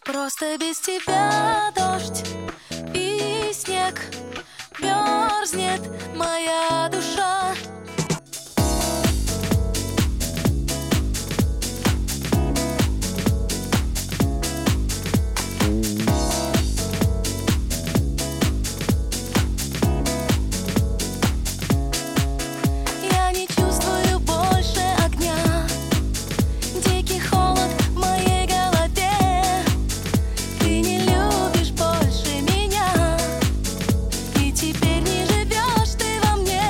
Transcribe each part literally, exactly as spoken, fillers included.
Просто без тебя дождь и снег, мерзнет моя душа. Я не чувствую больше огня, дикий холод в моей голове. Ты не любишь больше меня, и теперь не живешь ты во мне.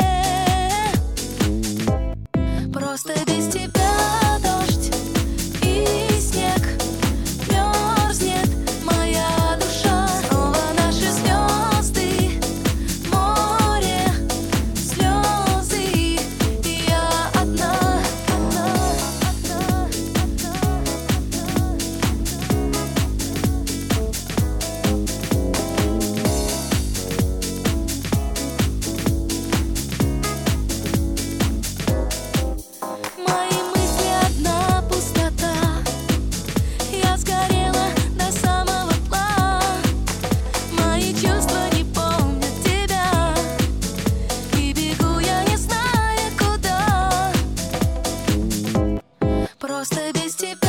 Просто без тебя дождь и снег, мерзнет моя душа. Снова наши звезды, море, слезы, и я одна, одна, одна, одна, Мои мысли одна пустота. Я сгорела до самого дна. Мои чувства не помнят тебя, и бегу я не зная куда. Просто без тебя